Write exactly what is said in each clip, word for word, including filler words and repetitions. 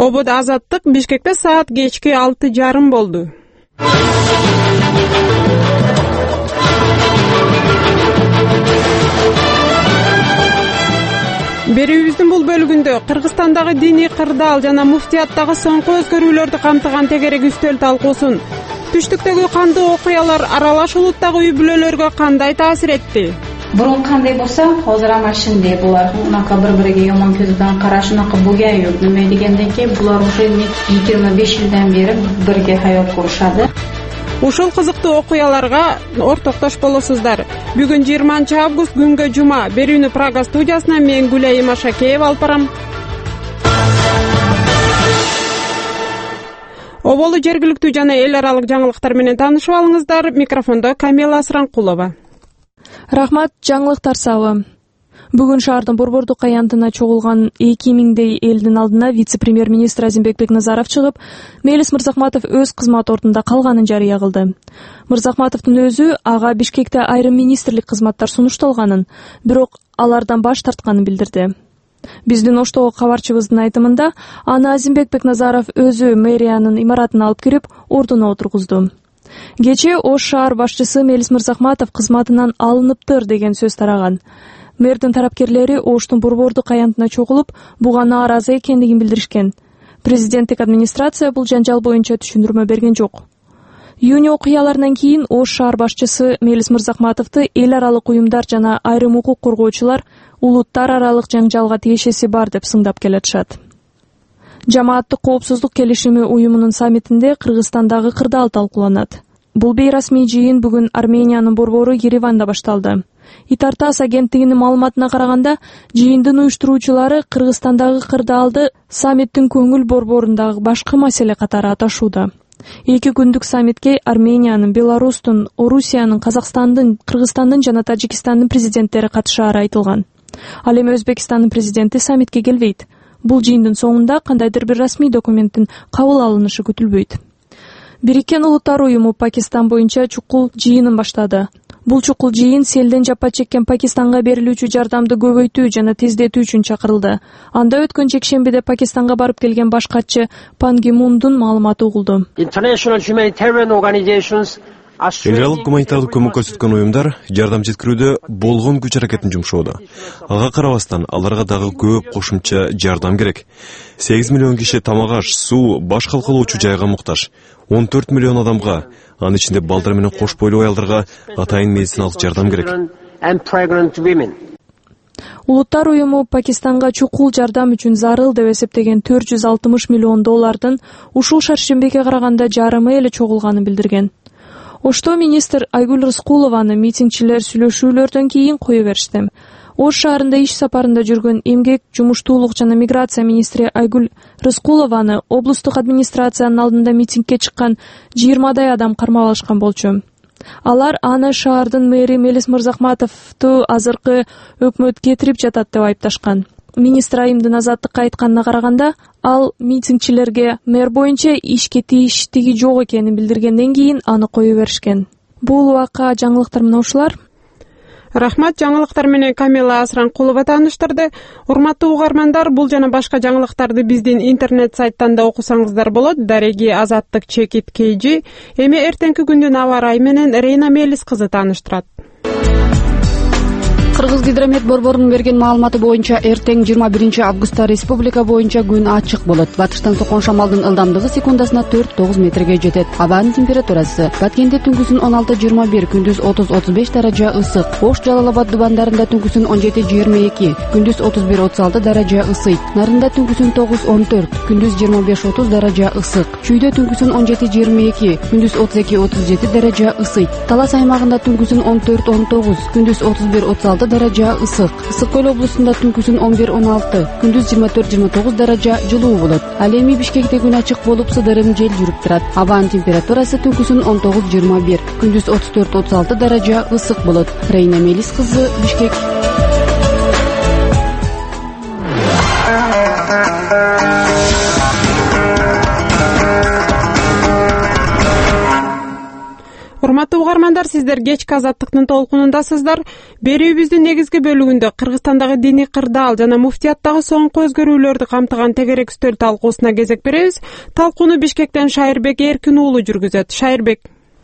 Обод Азаттык Бишкекте саат кечки алты жарым болду. Берүүбүздүн бул бөлүгүндө Кыргызстандагы диний кырдаал жана муфтияттагы соңку өзгөрүүлөрдү камтыган тегерек үстөл талкуусун, түштүктөгү кандуу окуялар аралаш улуттагы үй бүлөлөргө кандай таасир этти? Бурун кандай болсо, азыр ама ошондой булар. Унака бири-бириге жомон көзүнөн караш, унака бугай жок. Неме дегенден кийин булар уже жыйырма беш жылдан бери бирге хаят курушады. Ушул кызыктуу окуяларга ортоктош болосуздар. Бүгүн жыйырманчы август күнгө жума. Берүүнү Прага студиясынан мен Гүлай Машакеева алып барам. Оболу жергиликтүү жана эл аралык жаңылыктар менен таанышып алыңыздар. Микрофондо Камила Асранкулова. Рахмат, жаңылыктар сабы. Бүгүн шаардын Борбордук аянтына чогулган эки миңдей элдин алдына вице-премьер-министр Азимбек Бекназаров чыгып, Мелис Мырзахматов өз кызмат ордунда калганын жарыя кылды. Мырзахматовдун өзү ага Бишкекте айрым министрлик кызматтар сунушталганын, бирок алардан баш тартканын билдирди. Биздин Оштогу кабарчыбыздын айтымында, аны Азимбек Бекназаров өзү мэриянын имаратына алып кирип, ордуна отургузду. Кечээ Ош шаар башчысы Мелис Мырзахматов кызматынан алыныптыр деген сөз тараган. Мэрдин тарапкерлери Оштун Борбордук аянтына чогулуп, буга нааразы экендигин билдиришкен. Президенттик администрация бул жанжал боюнча түшүндүрмө берген жок. Июнь окуяларынан кийин Ош шаар башчысы Мелис Мырзахматовду эл аралык уюмдар жана айрым укук коргоочулар улуттар аралык жаңжалга тиешеси бар деп сыңдап келатышат. Жамааттык коопсуздук келишими уюмунун саммитинде Кыргызстандагы кырдаал талкууланат. Бул бейрасмий жыйын бүгүн Армениянын борбору Ереванда башталды. Итартас агенттигинин маалыматына караганда, жыйындын уюштуруучулары Кыргызстандагы кырдаалды саммиттин көңүл борборундагы башкы маселе катары аташууда. Эки күндүк саммитке Армениянын, Беларустун, Орусиянын, Казакстандын, Кыргызстандын жана Тажикстандын президенттери катышаары айтылган. Ал эми Өзбекстандын президенти саммитке келбейт. Бул жыйындын соңунда кандайдыр бир расмий документтин кабыл алынышы күтүлбөйт. Бириккен Улуттар уюму Пакистан боюнча чукул жыйынын баштады. Бул чукул жыйын селден жапа чеккен Пакистанга берилүүчү жардамды көбөйтүү жана тездетүү үчүн чакырылды. Анда өткөн жекшембиде Пакистанга барып келген баш катчы Пан Ги Мундун маалыматы угулду. Эл аралык гуманитардык көмөк көрсөткөн уюмдар жардам жеткирүүдө болгон күч аракетин жумшоодо. Ага карабастан аларга дагы көп кошумча жардам керек. сегиз миллион киши тамак аш, суу, баш калкалоочу жайга муктаж. он төрт миллион адамга, анын ичинде балдар менен кош бойлуу аялдарга атайын медициналык жардам керек. Улуттар уюму Пакистанга чукул жардам үчүн зарыл деп эсептеген төрт жүз алтымыш миллион доллардын ушул шаршембиге караганда жарымы эле чогулганын билдирген. Ошто министр Айгүл Рыскулованы митингчилер сүйлөшүүлөрдөн кийин кое беришти. Ош шаарында иш сапарында жүргөн эмгек, жумуштуулук жана миграция министри Айгүл Рыскулованы облустук администрациянын алдында митингке чыккан жыйырмадай адам кармап алышкан болчу. Алар аны шаардын мэри Мелис Мырзахматовду азыркы өкмөт кетирип жатат деп айыпташкан. Министр айымдын Азаттыкка айтканына караганда, ал митингчилерге мэр боюнча ишке тийиштиги жок экенин билдиргенден кийин аны кое беришкен. Бул убакка жаңылыктар менен ушулар. Рахмат, жаңылыктар менен Камила Асранкулова тааныштырды. Урматтуу угармандар, бул жана башка жаңылыктарды биздин интернет сайттан да окусаңыздар болот. Дареги Азаттык чекит кейжи. Эми эртеңки күндүн аба ырайы менен Рейна Мелис кызы тааныштырат. Кыргызгидромет борборунун берген маалыматы боюнча эртең жыйырма биринчи августта республика боюнча күн ачык болот. Батыштан соккон шамалдын ылдамдыгы секундасына төрт тогуз метрге жетет. Абанын температурасы Баткенде түнкүсүн он алты жыйырма бир, күндүз отуз отуз беш даража ысык. Ош Жалал-Абад дубандарында түнкүсүн он жети жыйырма эки, күндүз отуз бир отуз алты даража ысыйт. Нарында түнкүсүн тогуз он төрт, күндүз жыйырма беш отуз даража ысык. Чүйдө түнкүсүн он жети жыйырма эки, күндүз отуз эки отуз жети даража ысыйт. Талас аймагында түнкүсүн он төрт он тогуз, күндүз отуз бир отуз алты даража ысык. Ысык көл облусунда түнкүсүн он бир он алты, күндүз жыйырма төрт жыйырма тогуз даража жылуу болот. Ал эми Бишкекте күн ачык болуп, сыдырым жел жүрүп турат. Абанын температурасы түнкүсүн он тогуз жыйырма бир, күндүз отуз төрт отуз алты даража ысык болот. Рейна Мелис кызы, Бишкек. Урматтуу угармандар, угармандар, сиздер кечки азаттыктын толкунундасыздар. Берүүбүздүн негизги бөлүгүндө Кыргызстандагы диний кырдаал жана муфтияттагы соңку өзгөрүүлөрдү камтыган тегерек үстөл талкуусуна кезек беребиз. Талкууну Бишкектен Шайырбек Эркин уулу жүргүзөт. Шайырбек.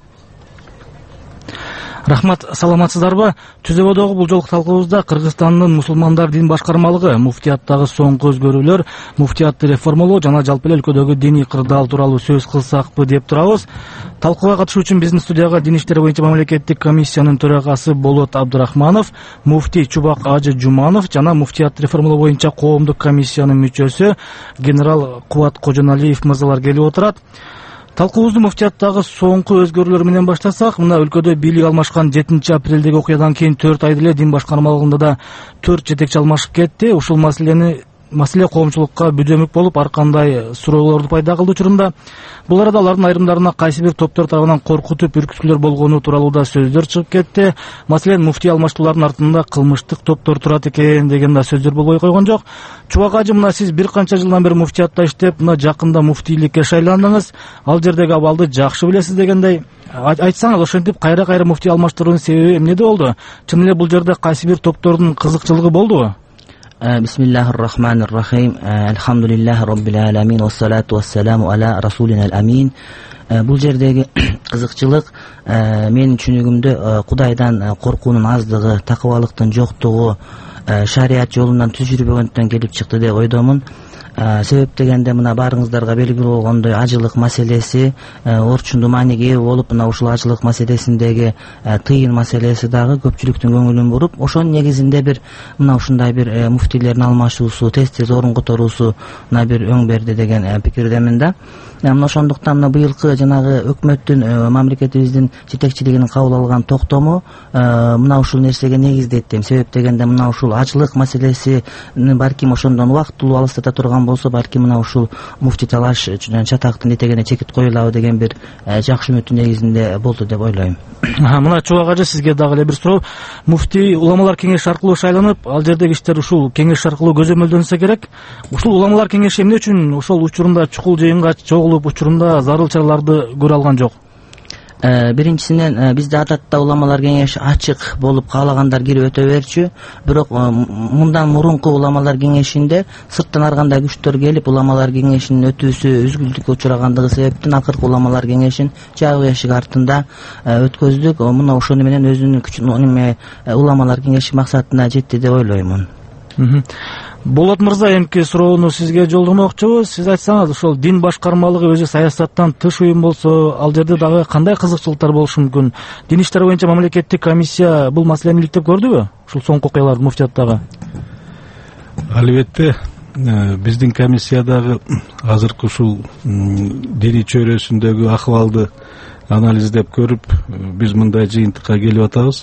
Рахмат, саламатсыздарбы? Түзөбөдөгү бул жолку талкуубузда Кыргызстандын мусулмандар дин башкармалыгы муфтияттагы соңку өзгөрүүлөр, муфтиятты реформалоо жана жалпы эле өлкөдөгү диний кырдаал тууралуу сөз кылсакпы деп турабыз. Талкууга катышуу үчүн биздин студияга Дин иштери боюнча мамлекеттик комиссиянын төрагасы Болот Абдырахманов, муфтий Чубак Ажы Жуманов жана муфтиятты реформалоо боюнча коомдук комиссиянын мүчөсү генерал Кубат Кожоналиев мырзалар келип отурат. Талкуубузду муфтияттагы соңку өзгөрүүлөр менен баштасак, мына өлкөдө бийлик алмашкан жетинчи апрелдеги окуядан кийин төрт айда эле дин башкармалыгында да төрт жетекчи алмашып кетти. Ушул маселени маселе коомчулукка бүдөмүк болуп, ар кандай суроолорду пайда кылды учурунда. Бул арада алардын айрымдарына кайсы бир топтор тарабынан коркутуп, үркүткүлөр болгону тууралуу да сөздөр чыгып кетти. Маселен, муфтий алмаштуулардын артында кылмыштык топтор турат экен деген да сөздөр болбой койгон жок. Чубак ажы, мына сиз бир канча жылдан бери муфтиятта иштеп, мына жакында муфтийликке шайландыңыз. Ал жердеги абалды жакшы билесиз дегендей. Айтсаңыз, ошентип кайра-кайра муфтий алмаштыруунун себеби эмнеде болду? Чын эле бул жерде кайсы бир топтордун кызыкчылыгы болдубу? Бисмиллахир-рахманир-рахим. Алхамдулиллахи роббил аламин вассалату вассаламу аля расулинал амин. Бул жердеги кызыкчылык менин түшүнүгүмдө Кудайдан коркуунун аздыгы, такыбалыктын жоктугу, шарият жолунан түз жүрбөгөндөн келип чыкты деп ойдомун. Себеп дегенде мына баарыңыздарга белгилүү болгондой ажылык маселеси, орчунду мааниге ээ болуп, мына ушул ажылык маселесиндеги тыйын маселеси дагы көпчүлүктүн көңүлүн буруп, ошонун негизинде бир мына ушундай бир муфтийлердин алмашуусу, тез-тез орун которуусу мына бир өң берди деген пикирдемин да. Мына ошондуктан мына быйылкы жанагы өкмөттүн, мамлекетибиздин жетекчилигинин кабыл алган токтому мына ушул нерсеге негиздейт дейм. Себеп дегенде мына ушул ажылык маселеси балким ошондон убактылуу алыстата турган болсо, балким мына ушул муфтий талаш чатактын этегине чекит коюлабы деген бир жакшы үмүттүн негизинде болду деп ойлойм. Мына Чубак ажы, сизге дагы эле бир суроо. Муфтий уламалар кеңеши аркылуу шайланып, ал жердеги иштер ушул кеңеш аркылуу көзөмөлдөнсө керек. Ушул уламалар кеңеши эмне үчүн ошол учурунда чукул жыйынга чогулуп, учурунда зарыл чараларды көрө алган жок? Биринчисинен бизде адатта уламалар кеңеши ачык болуп, каалагандар кирип өтө берчү. Бирок мындан мурунку уламалар кеңешинде сырттан ар кандай күчтөр келип, уламалар кеңешинин өтүүсү үзгүлтүккө учурагандыгы себептен акыркы уламалар кеңешин жабык эшик артында өткөздүк. Мына ошону менен өзүнүн күчүн уламалар кеңеши максатына жетти деп ойлоймун. Болот мырза, эмки суроону сизге жолдомокчубуз. Сиз айтсаңыз, ошол дин башкармалыгы өзү саясаттан тыш уюм болсо, ал жерде дагы кандай кызыкчылыктар болушу мүмкүн? Дин иштери боюнча мамлекеттик комиссия бул маселени иликтеп көрдүбү? Ушул соңку окуяларды муфтияттагы. Албетте, биздин комиссиядагы азыркы ушул диний чөйрөсүндөгү акыбалды анализдеп көрүп, биз мындай жыйынтыкка келип атабыз.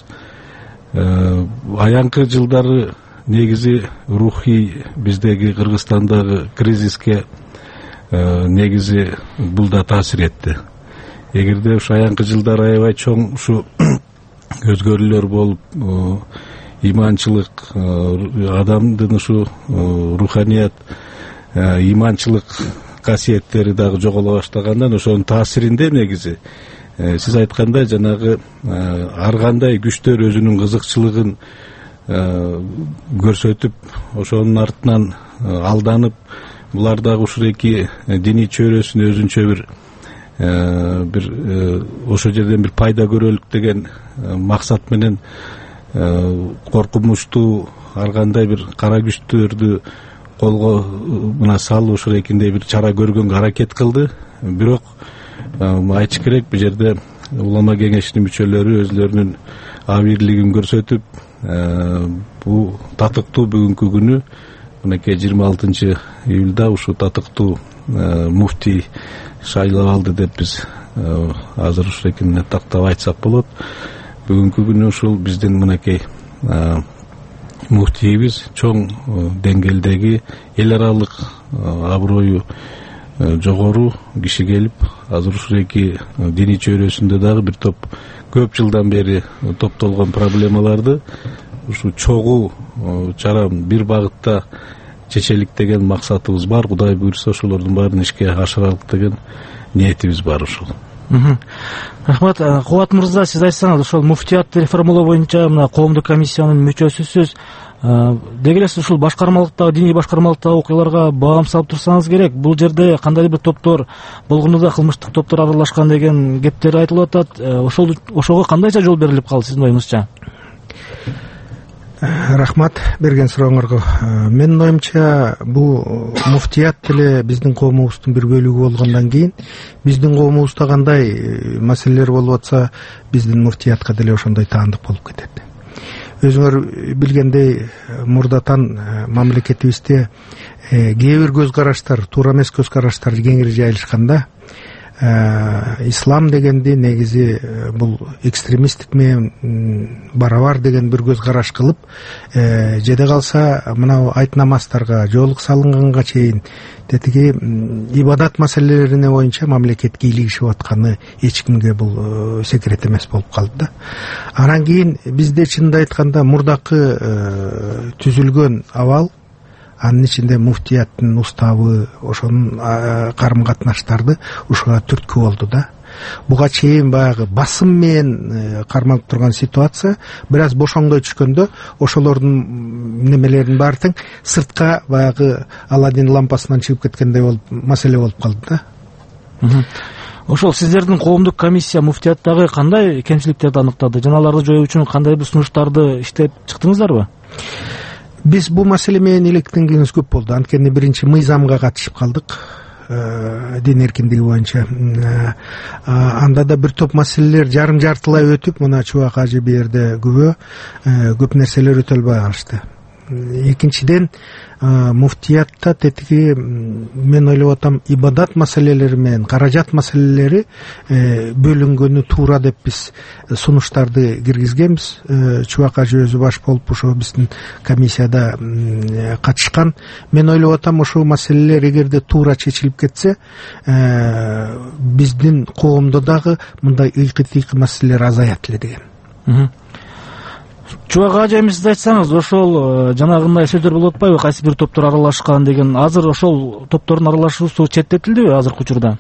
Аянкы жылдары негизи рухий биздеги Кыргызстандагы кризиске негизи бул да таасир этти. Эгерде ушу аянкы жылдары аябай чоң ушу өзгөрүүлөр болуп, иманчылык, адамдын ушу руханият, иманчылык касиеттери дагы жоголо баштагандан, ошонун таасиринде негизи сиз айткандай жанагы ар кандай күчтөр өзүнүн кызыкчылыгын көрсөтүп, ошонун артынан алданып, булар дагы ушул эки диний чөйрөсүн өзүнчө бир бир ошол жерден бир пайда көрөлүк деген максат менен коркунучтуу ар кандай бир кара күчтөрдү колго мына салып ушул экиндей бир чара көргөнгө аракет кылды. Бирок айтыш керек, бул жерде улама кеңешинин мүчөлөрү өзлөрүнүн абийирлигин көрсөтүп, бул татыктуу бүгүнкү күнү мынакей жыйырма алтынчы июлда ушу татыктуу муфтий шайлап алды деп биз азыр ушул экине тактап айтсак болот. Бүгүнкү күнү ушул биздин мынакей муфтийибиз чоң деңгээлдеги эл аралык аброю жогору киши келип, азыр ушул эки диний чөйрөсүндө дагы бир топ көп жылдан бери топтолгон проблемаларды ушу чогуу чара бир багытта чечелик деген максатыбыз бар. Кудай буйрса ошолордун баарын ишке ашыралык деген ниетибиз бар ушул. Рахмат. Кубат мырза, сиз айтсаңыз, ошол муфтиятты реформалоо боюнча мына коомдук комиссиянын мүчөсүсүз. Деги эле сиз ушул башкармалыктагы, диний башкармалыктагы окуяларга баам салып турсаңыз керек. Бул жерде кандайдыр бир топтор, болгону кылмыштык топтор аралашкан деген кептер айтылып атат. Ошол ошого кандайча жол берилип калды сиздин оюңузча? Рахмат берген сурооңорго. Менин оюмча, бул муфтият деле биздин коомубуздун бир бөлүгү болгондон кийин биздин коомубузда кандай маселелер болуп атса, биздин муфтиятка деле ошондой таандык болуп кетет. Өзүңөр билгендей, мурдатан мамлекетибизде кээ бир көз караштар, туура эмес көз караштар кеңири жайылышканда, ислам дегенди негизи бул экстремисттик менен барабар деген бир көз караш кылып, жеде калса мына айт намаздарга, жоолук салынганга чейин тетиги ибадат маселелерине боюнча мамлекет кийлигишип атканы эч кимге бул секрет эмес болуп калды да. Анан кийин бизде чынында айтканда мурдакы түзүлгөн абал, анын ичинде муфтияттын уставы, ошонун карым катнаштарды ушуга түрткү болду да. Буга чейин баягы басым менен кармалып турган ситуация бир аз бошоңдой түшкөндө ошолордун немелерин баары тең сыртка баягы Аладдин лампасынан чыгып кеткендей болуп маселе болуп калды да. Ошол сиздердин коомдук комиссия муфтияттагы кандай кемчиликтерди аныктады? Жана аларды жоюу үчүн кандай бир сунуштарды иштеп чыктыңыздарбы? Биз бул маселе менен илектенгенибиз көп болду. Анткени биринчи мыйзамга катышып калдык, дин эркиндиги боюнча. Анда да бир топ маселелер жарым жартылай өтүп, мына Чубак ажы бу жерде күбө көп нерселер өтөлбөй калышты. Экинчиден, муфтиятта тетиги мен ойлоп атам, ибадат маселелери менен каражат маселелери бөлүнгөнү туура деп биз сунуштарды киргизгенбиз. Чубак ажы өзү баш болуп ошо биздин комиссияда катышкан. Мен ойлоп атам, ошол маселелер эгерде туура чечилип кетсе, биздин коомдо дагы мындай ыйкы-тыйкы маселелер азаят эле деген. Чубак ажы, эми сиз айтсаңыз, ошол жанагындай сөздөр болуп атпайбы, кайсы бир топтор аралашкан деген. Азыр ошол топтордун аралашуусу четтетилдиби азыркы учурда?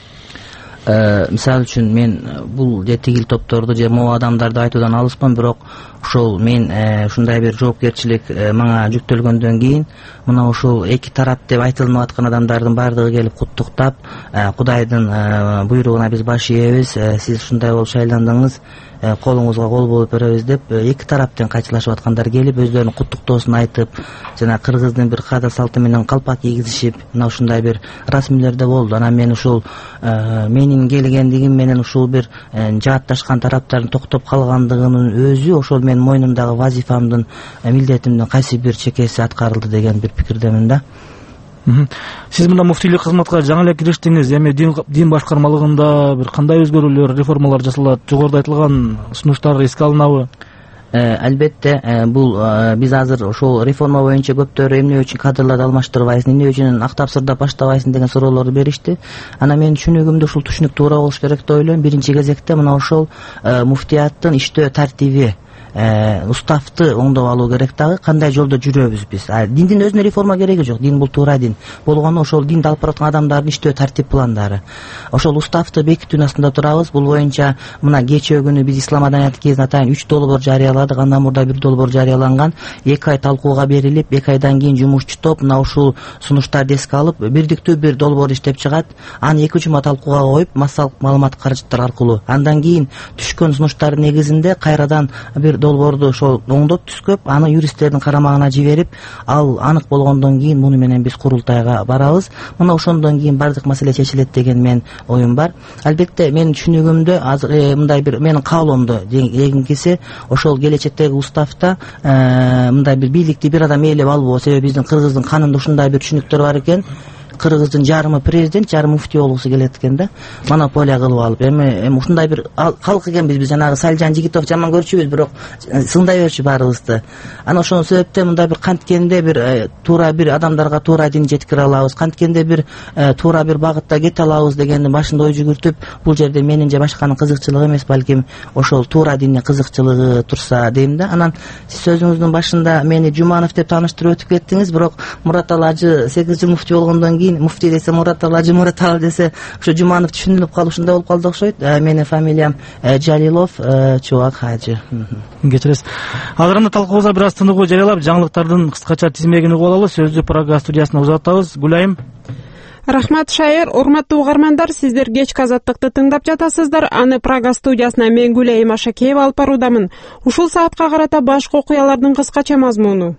Мисалы үчүн мен бул же тигил топторду же могу адамдарды айтуудан алыспын, бирок ошол мен ушундай бир жоопкерчилик мага жүктөлгөндөн кийин мына ошол эки тарап деп айтылып аткан адамдардын баардыгы келип куттуктап, Кудайдын буйругуна биз баш ийебиз, сиз ушундай болуп шайландыңыз, колуңузга кол болуп беребиз деп эки тараптан кайчылашып аткандар келип өздөрүнүн куттуктоосун айтып, жана кыргыздын бир каада салты менен калпак кийгизишип, мына ушундай бир расмилер да болду. Анан мен ушул менин келгендигим менен ушул бир жаатташкан тараптардын токтоп калгандыгынын өзү ошол менин мойнумдагы вазифамдын, милдетимдин кайсы бир чекеси аткарылды деген бир пикирдемин да. Сиз мында муфтийлик кызматка жаңы эле кириштиңиз. Эми дин башкармалыгында бир кандай өзгөрүүлөр, реформалар жасалат? Жогоруда айтылган сунуштар эске алынабы? Албетте, бул биз азыр ошол реформа боюнча көптөр эмне үчүн кадрларды алмаштырбайсың, эмне үчүн актап сырдап баштабайсың деген суроолорду беришти. Анан менин түшүнүгүмдө ушул түшүнүк туура болуш керек деп ойлойм. Биринчи кезекте мына ошол муфтияттын иштөө тартиби, уставты оңдоп алуу керек дагы, кандай жолдо жүрөбүз биз. Диндин өзүнө реформа кереги жок. Дин бул туура дин. Болгону ошол динди алып бараткан адамдардын иштөө тартип пландары. Ошол уставты бекитүүнүн астында турабыз. Бул боюнча мына кечээ күнү биз ислам маданияты кезинде атайын үч долбоор жарыяладык. Андан мурда бир долбоор жарыяланган. эки ай талкууга берилип, эки айдан кийин жумушчу топ мына ушул сунуштарды эске алып, бирдиктүү бир долбоор иштеп чыгат. Аны эки жума талкууга коюп, массалык маалымат каражаттар аркылуу. Андан кийин түшкөн сунуштардын негизинде кайрадан бир долбоорду ошол оңдоп түзкөп, аны юристтердин карамагына жиберип, ал анык болгондон кийин муну менен биз курултайга барабыз. Мына ошондон кийин бардык маселе чечилет деген мен оюм бар. Албетте менин түшүнүгүмдө азыр мындай бир менин каалоомдо эгинкиси ошол келечектеги уставта мындай бир бийликти бир адам ээлеп албоо. Себеби биздин кыргыздын канында ушундай бир түшүнүктөр бар экен. Кыргыздын жарымы президент, жарымы муфти болгусу келет экен да. Монополия кылып алып. Эми ушундай бир калк экенбиз биз. Жанагы Салжан Жигитов жаман көрчүбүз, бирок сыңдай берчү баарыбызды. Анан ошол себептен мындай бир канткенде бир туура бир адамдарга туура дин жеткире алабыз, канткенде бир туура бир багытта кете алабыз дегенди башында ой жүгүртүп, бул жерде менин же башканын кызыкчылыгы эмес, балким ошол туура диндин кызыкчылыгы турса дейм да. Анан сиз сөзүңүздүн башында мени Жуманов деп тааныштырып өтүп кеттиңиз, бирок Мурат ажы сегиз жыл муфти болгондон кийин кийин муфтий десе Мураталы Ажы Мураталы десе ошо Жуманов түшүнүлүп калып ушундай болуп калды окшойт. Менин фамилиям Жалилов Чубак Хажы. Кечиресиз. Азыр анда талкуубузга бир аз тыныгуу жарыялап, жаңылыктардын кыскача тизмегин угуп алалы. Сөздү Прага студиясына узатабыз. Гүлайым. Рахмат Шайыр, урматтуу угармандар, сиздер кечки азаттыкты тыңдап жатасыздар. Аны Прага студиясына мен Гүлайым Ашакеева алып баруудамын. Ушул саатка карата башкы окуялардын кыскача мазмуну.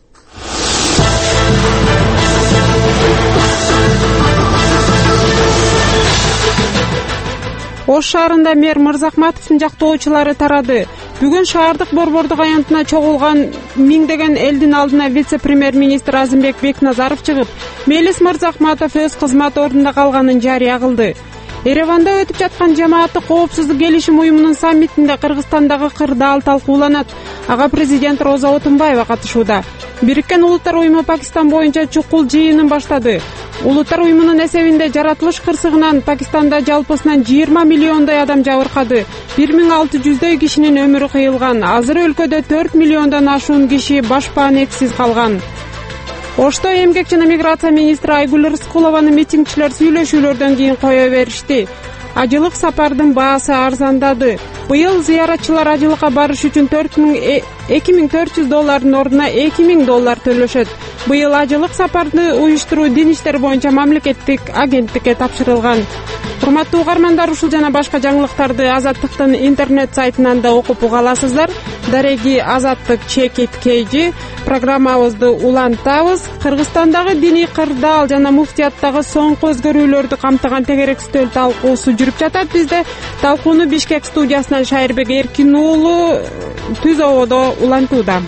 Ош шаарында мэр Мырзахматовдун жактоочулары тарады. Бүгүн шаардык борбордук аянтына чогулган миңдеген элдин алдына вице-премьер-министр Азимбек Бекназаров чыгып, Мелис Мырзахматов өз кызмат ордунда калганын жарыя кылды. Ереванда өтүп жаткан жамааттык коопсуздук келишим уюмунун саммитинде Кыргызстандагы кырдаал талкууланат. Ага президент Роза Отунбаева катышууда. Бириккен Улуттар уюму Пакистан боюнча чукул жыйынын баштады. Улуттар уюмунун эсебинде жаратылыш кырсыгынан Пакистанда жалпысынан жыйырма миллиондой адам жабыркады. бир миң алты жүздөй кишинин өмүрү кыйылган. Азыр өлкөдө төрт миллиондон ашуун киши башпаанексиз калган. Ошто эмгек жана миграция министри Айгүл Рыскулованын митингчилер сүйлөшүүлөрдөн кийин кое беришти. Ажылык сапардын баасы арзандады. Быйыл зыяратчылар ажылыкка барыш үчүн эки миң төрт жүз доллардын ордуна эки миң доллар төлөшөт. Быйыл ажылык сапарды уюштуруу Дин иштер боюнча мамлекеттик агенттикке тапшырылган. Урматтуу угармандар, ушул жана башка жаңылыктарды Азаттыктын интернет сайтынан да окуп уга аласыздар. Дареги Азаттык чекит кейжи программабызды улантабыз. Кыргызстандагы диний кырдаал жана муфтияттагы соңку өзгөрүүлөрдү камтыган тегерек стөл талкуусу жүрүп жатат. Бизде талкууну Бишкек студиясынан Шайырбек Эркин уулу түз ободо улантууда.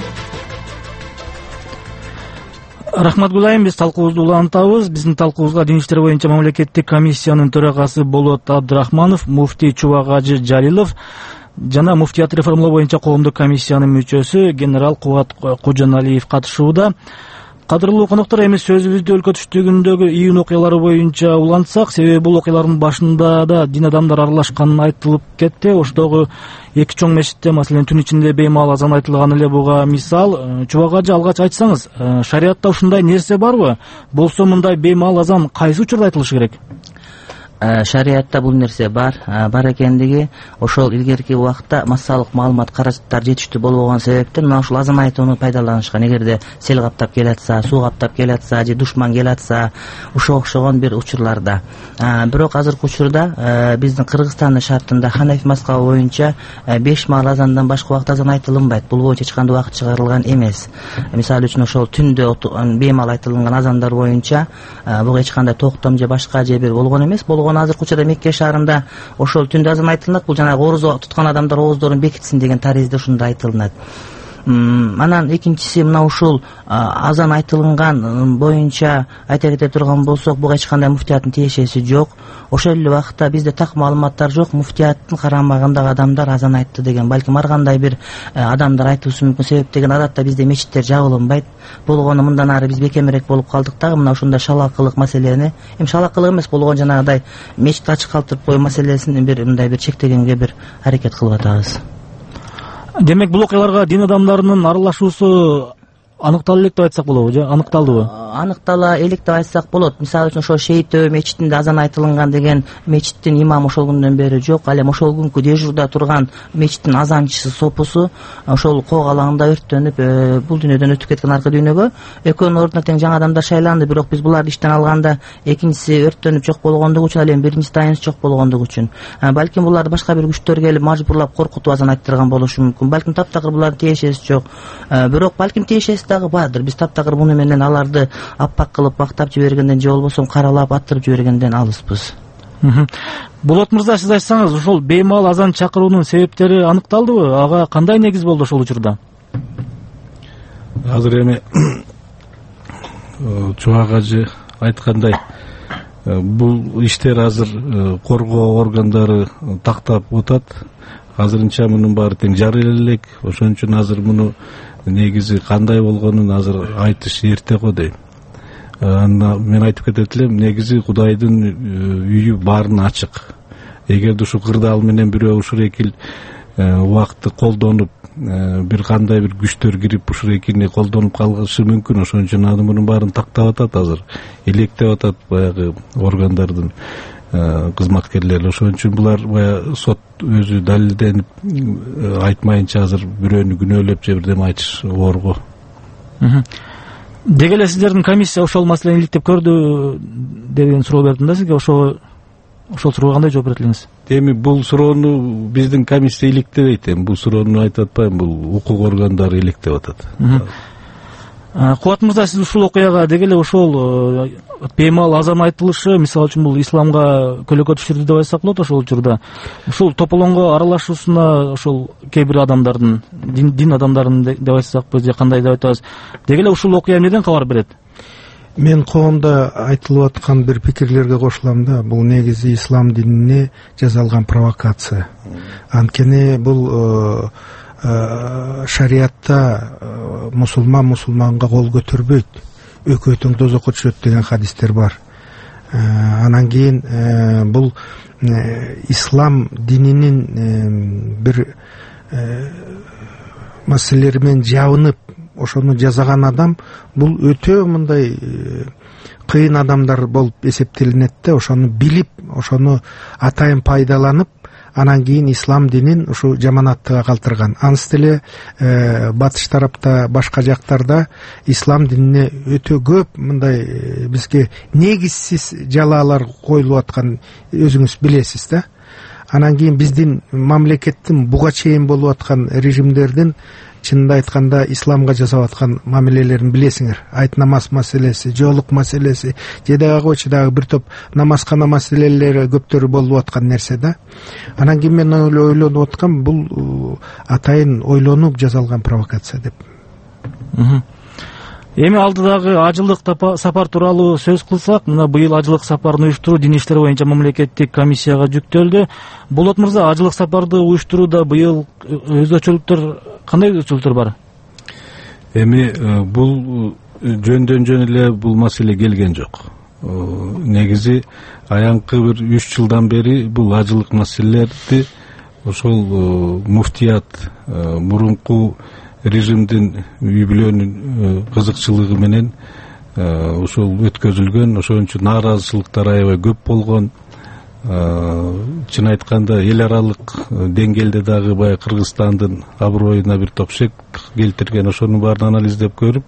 Рахмат Гүлайым, биз талкуубузду улантабыз. Биздин талкуубузга Дин иштер боюнча мамлекеттик комиссиянын төрагасы Болот Абдрахманов, муфтий Чубак Ажы Жалилов жана муфтият реформалоо боюнча коомдук комиссиянын мүчөсү генерал Кубат Кожоналиев катышууда. Кадырлуу коноктор, эми сөзүбүздү өлкө түштүгүндөгү июнь окуялары боюнча улантсак, себеби бул окуялардын башында да дин адамдар аралашканы айтылып кетти. Ошдогу эки чоң мечитте, маселен түн ичинде беймал азан айтылган эле буга мисал. Чубак Ажы, алгач айтсаңыз, шариатта ушундай нерсе барбы? Болсо мындай беймал азан кайсы учурда айтылышы керек? Шариатта бул нерсе бар, бар экендиги ошол илгерки убакта массалык маалымат каражаттар жетиштүү болбогон себептен мына ушул азан айтууну пайдаланышкан. Эгерде сел каптап келатса, суу каптап келатса же душман келатса, ушо окшогон бир учурларда. Бирок азыркы учурда биздин Кыргызстандын шартында Ханафи мазхабы боюнча беш маал азандан башка убакта азан айтылынбайт. Бул боюнча эч кандай убакыт чыгарылган эмес. Мисалы үчүн ошол түндө беймал айтылган азандар боюнча буга эч кандай токтом же башка же бир болгон эмес. Болгон азыркы учурда Мекке шаарында ошол түндө азан айтылат. Бул жанагы орозо туткан адамдар ооздорун бекитсин деген таризде ушундай айтылат. Анан экинчиси, мына ушул азан айтылган боюнча айта кете турган болсок, буга эч кандай муфтияттын тиешеси жок. Ошол эле убакытта бизде так маалыматтар жок. Муфтияттын карамагындагы адамдар азан айтты деген, балким ар кандай бир адамдар айтышы мүмкүн. Себеп деген, адатта бизде мечиттер жабылынбайт. Болгону мындан ары биз бекемирээк болуп калдык дагы мына ушундай шалакылык маселени, эми шалакылык эмес, болгон жанагыдай мечитти ачык калтырып коюу маселесин бир мындай бир чектегенге бир аракет кылып атабыз. Демек, бул окуяларга дин адамдарынын аралашуусу аныктала элек деп айтсак болобу же аныкталдыбы? Аныктала элек деп айтсак болот. Мисалы үчүн ошол Шейтөө мечитинде азан айтылган деген мечиттин имамы ошол күндөн бери жок. Ал эми ошол күнкү дежурда турган мечиттин азанчысы сопусу ошол кок алаңында өрттөнүп, бул дүйнөдөн өтүп кеткен аркы дүйнөгө. Экөөнүн ордуна тең жаңы адамдар шайланды, бирок биз буларды иштен алганда экинчиси өрттөнүп жок болгондугу үчүн, ал эми биринчи тайынчы жок болгондугу үчүн. Балким буларды башка бир күчтөр келип мажбурлап коркутуп азан айттырган болушу мүмкүн. Балким таптакыр булардын тиешеси жок. Бирок балким тиешеси дагы бардыр. Биз таптакыр муну менен аларды аппак кылып бактап жибергенден же болбосо каралап аттырып жибергенден алыспыз. Болот мырза, сиз айтсаңыз, ошол беймал азан чакыруунун себептери аныкталдыбы? Ага кандай негиз болду ошол учурда? Азыр эми Чубак Ажы айткандай, бул иштер азыр коргоо органдары тактап атат. Азырынча мунун баары тең жарыя элек. Ошон үчүн азыр муну негизи кандай болгонун азыр айтыш эрте го дейм. Мен айтып кетет элем, негизи Кудайдын үйү баарына ачык. Эгерде ушу кырдаал менен бирөө ушул экил убакытты колдонуп бир кандай бир күчтөр кирип ушул экини колдонуп калышы мүмкүн. Ошон үчүн анын мунун баарын тактап атат, азыр электеп атат баягы органдардын кызматкерлери. Ошон үчүн булар баягы сот өзү далилденип айтмайынча азыр бирөөнү күнөөлөп же бирдеме айтыш оорго. Деги эле сиздердин комиссия ошол маселени иликтеп көрдү деген суроо бердим да сизге. Ошол ошол суроого кандай жооп берет элеңиз? Эми бул суроону биздин комиссия иликтебейт. Эми бул суроону айтып атпайм, бул укук органдары иликтеп атат. Кубат мырза, сиз ушул окуяга деги эле ошол беймал азан айтылышы, мисалы үчүн бул исламга көлөкө түшүрдү деп айтсак болот. Ошол учурда ушул тополоңго аралашуусуна ошол кээ бир адамдардын, дин адамдарын деп айтсакпы же кандай деп айтабыз, деги эле ушул окуя эмнеден кабар берет? Мен коомдо айтылып аткан бир пикирлерге кошулам да. Бул негизи ислам динине жасалган провокация. Анткени бул шариатта мусулман мусулманга кол көтөрбөйт, өкөтүң тозокко түшөт деген хадистер бар. Анан кийин бул ислам дининин бир маселелери менен жабынып ошону жасаган адам бул өтө мындай кыйын адамдар болуп эсептелинет да. Ошону билип, ошону атайын пайдаланып, анан кийин ислам динин ушу жаманаттыга калтырган. Анысы деле батыш тарапта, башка жактарда ислам динине өтө көп мындай бизге негизсиз жалаалар коюлуп аткан өзүңүз билесиз да. Анан кийин биздин мамлекеттин буга чейин болуп аткан режимдердин чынында айтканда исламга жасап аткан мамилелерин билесиңер. Айт намаз маселеси, жоолук маселеси, же дагы койчу дагы бир топ намазкана маселелери көптөрү болуп аткан нерсе да. Анан кийин мен ойлонуп аткам, бул атайын ойлонуп жасалган провокация деп. Эми алдыдагы ажылык сапар тууралуу сөз кылсак, мына быйыл ажылык сапарын уюштуруу дин иштери боюнча мамлекеттик комиссияга жүктөлдү. Болот мырза, ажылык сапарды уюштурууда быйыл өзгөчөлүктөр, кандай өзгөчөлүктөр бар? Эми бул жөндөн жөн эле бул маселе келген жок. Негизи аянкы бир үч жылдан бери бул ажылык маселелерди ошол муфтият мурунку режимдин үй бүлөнүн кызыкчылыгы менен ошол өткөзүлгөн. Ошон үчүн нааразычылыктар аябай көп болгон. Чын айтканда эл аралык деңгээлде дагы баягы Кыргызстандын аброюна бир топ шек келтирген. Ошонун баарын анализдеп көрүп,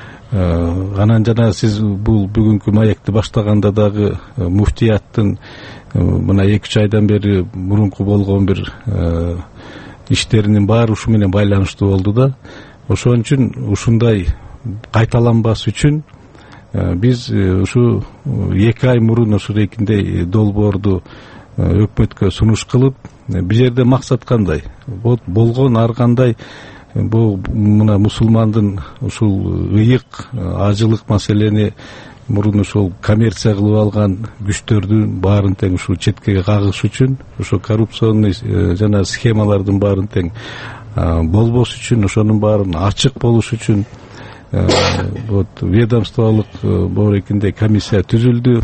анан жана сиз бул бүгүнкү маекти баштаганда дагы муфтияттын мына эки үч айдан бери мурунку болгон бир иштеринин баары ушу менен байланыштуу болду да. Ошон үчүн ушундай кайталанбас үчүн биз ушу эки ай мурун ушу рекиндей долбоорду өкмөткө сунуш кылып, бул жерде максат кандай? Вот болгон ар кандай бул мына мусулмандын ушул ыйык ажылык маселени мурун ушул коммерция кылып алган күчтөрдүн баарын тең ушул четкеге кагыш үчүн, ушул коррупционный жана схемалардын баарын тең болбош үчүн, ошонун баарын ачык болуш үчүн вот ведомстволук боорекинде комиссия түзүлдү.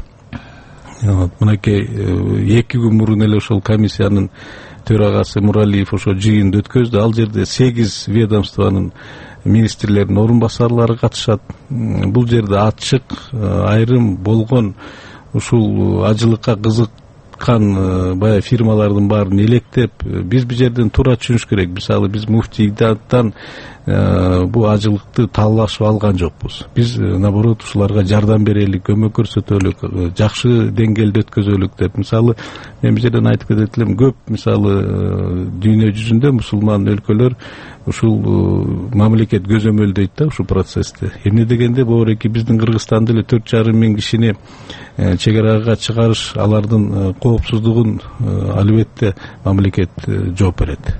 Мынакей эки күн мурун эле ошол комиссиянын төрагасы Муралиев ошо жыйынды өткөздү. Ал жерде сегиз ведомствонун министрлердин орун басарлары катышат. Бул жерде ачык айрым болгон ушул ажылыкка кызыккан баягы фирмалардын баарын электеп, биз бул жерден туура түшүнүш керек. Мисалы биз муфтийдаттан бул ажылыкты талашып алган жокпуз. Биз наоборот ушуларга жардам берелик, көмөк көрсөтөлүк, жакшы деңгээлде өткөзөлүк деп. Мисалы мен бул жерден айтып кетет элем, көп мисалы дүйнө жүзүндө мусулман өлкөлөр ушул мамлекет көзөмөлдөйт да ушул процессти. Эмне дегенде боореки биздин Кыргызстанда эле төрт жарым миң кишини чек арага чыгарыш, алардын коопсуздугун албетте мамлекет жооп берет.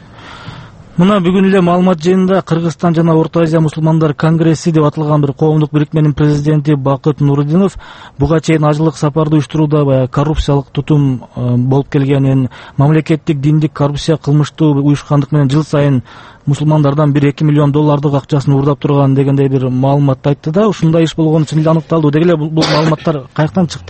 Мына бүгүн эле маалымат жыйынында Кыргызстан жана Орто Азия мусулмандар конгресси деп аталган бир коомдук бирикменин президенти Бакыт Нурудинов буга чейин ажылык сапарды уюштурууда баягы коррупциялык тутум болуп келгенин, мамлекеттик диндик коррупция кылмыштуу уюшкандык менен жыл сайын мусулмандардан бир эки миллион доллардык акчасын уурдап турган дегендей бир маалыматты айтты да. Ушундай иш болгону чын эле аныкталды. Деги эле бул маалыматтар каяктан чыкты?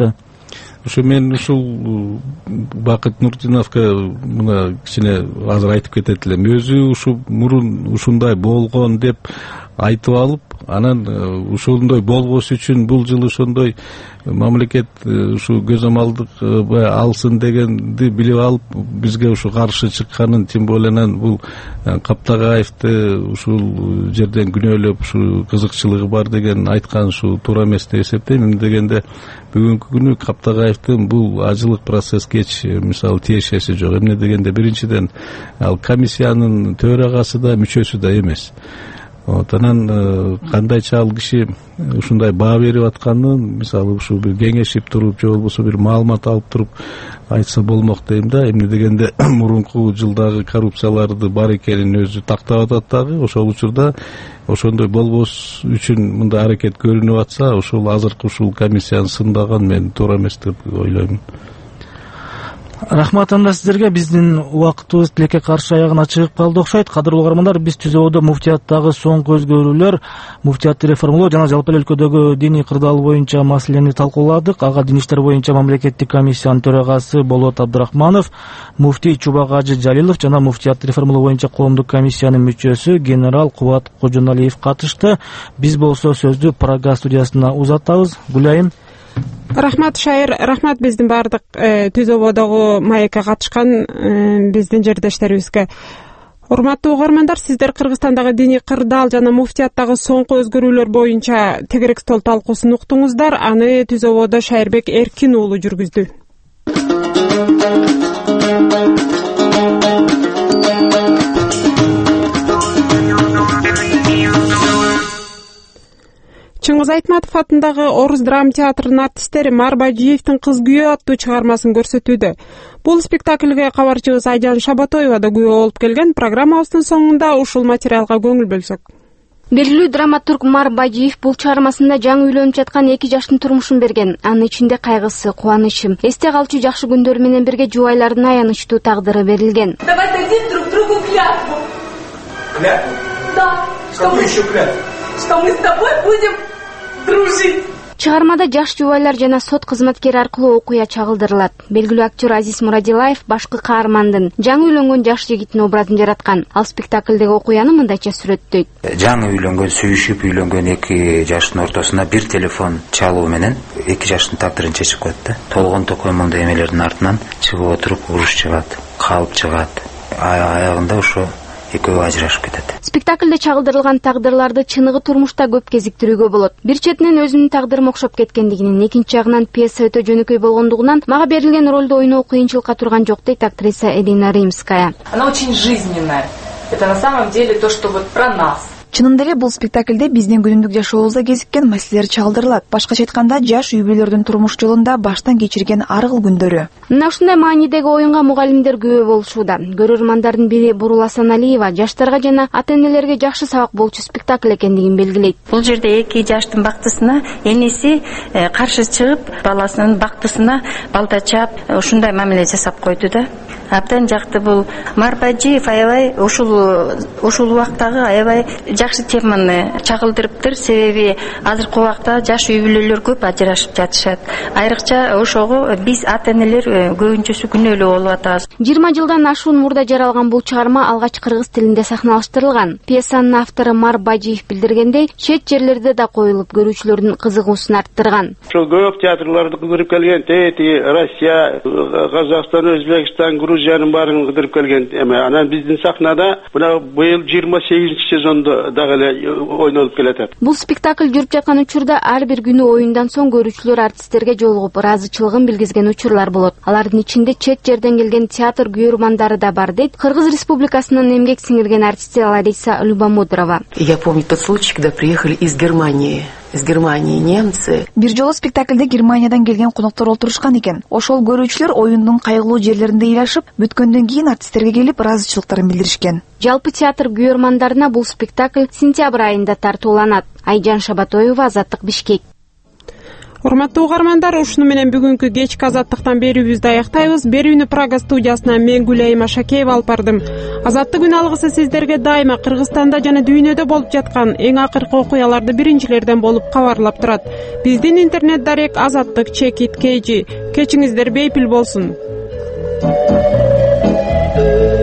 Ушу мен ушул Бакыт Нурдиновго мына кичине азыр айтып кетет элем. Өзү ушу мурун ушундай болгон деп айтып алып, анан ушундай болбош үчүн бул жылы ошондой мамлекет ушу көз амалдык алсын дегенди билип алып, бизге ушу каршы чыкканын, тем более анан бул Каптагаевди ушул жерден күнөөлөп, ушу кызыкчылыгы бар деген айткан ушу туура эмес деп эсептейм. Эмне дегенде бүгүнкү күнү Каптагаевдин бул ажылык процесске эч мисалы тиешеси жок. Эмне дегенде биринчиден ал комиссиянын төрагасы да, мүчөсү да эмес. Вот, анан кандайча ал киши ушундай баа берип атканын, мисалы ушу бир кеңешип туруп, же болбосо бир маалымат алып туруп айтса болмок дейм да. Эмне дегенде мурунку жылдагы коррупцияларды бар экенин өзү тактап атат дагы. Ошол учурда ошондой болбош үчүн мындай аракет көрүнүп атса, ошол азыркы ушул комиссияны сындаган мен туура эмес деп ойлойм. Рахмат анда сиздерге. Биздин убактыбыз тилекке каршы аягына чыгып калды окшойт. Кадырлуу угармандар, биз түзөөдө муфтияттагы соңку өзгөрүүлөр, муфтиятты реформалоо жана жалпы эле өлкөдөгү диний кырдаал боюнча маселени талкууладык. Ага дин иштер боюнча мамлекеттик комиссиянын төрагасы Болот Абдрахманов, муфтий Чубакажы Жалилов жана муфтиятты реформалоо боюнча коомдук комиссиянын мүчөсү генерал Кубат Кожоналиев катышты. Биз болсо сөздү Прага студиясына узатабыз. Гүлайым. Рахмат Шайыр, рахмат биздин баардык түзөөбодогу маекке катышкан биздин жердештерибизге. Урматтуу угармандар, сиздер Кыргызстандагы диний кырдаал жана муфтияттагы соңку өзгөрүүлөр боюнча тегерек стол талкуусун уктуңуздар. Аны түзөөбодо Шайырбек Эркин уулу жүргүздү. Чыңгыз Айтматов атындагы Орус драма театрынын артисттери Марбажиевдин Кыз күйөө аттуу чыгармасын көрсөтүүдө. Бул спектакльге кабарчыбыз Айжан Шабатоева да күйөө болуп келген. Программабыздын соңунда ушул материалга көңүл бөлсөк. Белгилүү драматург Марбажиев бул чыгармасында жаңы үйлөнүп жаткан эки жаштын турмушун берген. Анын ичинде кайгысы, кубанычы, эсте калчу жакшы күндөрү менен бирге жубайлардын аянычтуу тагдыры берилген. Давайте дадим друг другу клятву. Клятву? Да. Какую еще клятву? Что мы с тобой будем дружить. Чыгармада жаш жубайлар жана сот кызматкери аркылуу окуя чагылдырылат. Белгилүү актер Азиз Мурадилаев башкы каармандын жаңы үйлөнгөн жаш жигиттин образын жараткан. Ал спектаклдеги окуяны мындайча сүрөттөйт. Жаңы үйлөнгөн, сүйүшүп үйлөнгөн эки жаштын ортосуна бир телефон чалуу менен эки жаштын тагдырын чечип коет да. Толгон токоймондой эмелердин артынан чыгып отуруп уруш чыгат, калып чыгат. Аягында ошо экөө ажырашып кетет. Спектаклде чагылдырылган тагдырларды чыныгы турмушта көп кезиктирүүгө болот. Бир четинен өзүнүн тагдырым окшоп кеткендигинин, экинчи жагынан пьеса өтө жөнөкөй болгондугунан мага берилген ролду ойноо кыйынчылыкка турган жок, дейт актриса Элина Римская. Она очень жизненная. Это на самом деле то, что вот про нас. Чынында эле бул спектаклде биздин күнүмдүк жашообузда кезиккен маселелер чагылдырылат. Башкача айтканда, жаш үй бүлөлөрдүн турмуш жолунда баштан кечирген ар кыл күндөрү. Мына ушундай маанидеги оюнга мугалимдер күбө болушууда. Көрөрмандардын бири Бурул Асаналиева жаштарга жана ата-энелерге жакшы сабак болчу спектакль экендигин белгилейт. Бул жерде эки жаштын бактысына энеси каршы чыгып, баласынын бактысына балта чап, ушундай мамиле жасап койду да. Абдан жакты бул Марбажиев аябай ушул ушул убактагы аябай жакшы теманы чагылдырыптыр. Себеби азыркы убакта жаш үй бүлөлөр көп ажырашып жатышат. Айрыкча ошого биз ата-энелер көбүнчөсү күнөөлүү болуп атабыз. жыйырма жылдан ашуун мурда жаралган бул чыгарма алгач кыргыз тилинде сахналаштырылган. Пьесанын автору Марбажиев билдиргендей, чет жерлерде да коюлуп, көрүүчүлөрдүн кызыгуусун арттырган. Ошол көп театрларды кыдырып келген, тети Россия, Казакстан, Өзбекстан, Грузиянын баарын кыдырып келген. Эме анан биздин сахнада мына быйыл жыйырма сегизинчи сезондо дагы эле ойнолуп келатат. Бул спектакль жүрүп жаткан учурда ар бир күнү оюндан соң көрүүчүлөр артисттерге жолугуп ыраазычылыгын билгизген учурлар болот. Алардын ичинде чет жерден келген театр күйөрмандары да бар, дейт Кыргыз Республикасынын эмгек сиңирген артисти Лариса Любомудрова. Я помню тот случай, когда приехали из Германии. Из Германии немцы. Бир жолу спектаклде Германиядан келген коноктор олтурушкан экен. Ошол көрүүчүлөр оюндун кайгылуу жерлеринде ыйлашып, бүткөндөн кийин артисттерге келип ыраазычылыктарын билдиришкен. Жалпы театр күйөрмандарына бул спектакль сентябрь айында тартууланат. Айжан Шабатоева, Азаттык, Бишкек. Урматтуу угармандар, ушуну менен бүгүнкү кечки азаттыктан берүүбүздү аяктайбыз. Берүүнү Прага студиясынан мен Гүлайым Ашакеева алып бардым. Азаттык күн алгысы сиздерге дайыма Кыргызстанда жана дүйнөдө болуп жаткан эң акыркы окуяларды биринчилерден болуп кабарлап турат. Биздин интернет дарек Азаттык чекит кей жи. Кечиңиздер бейпил болсун.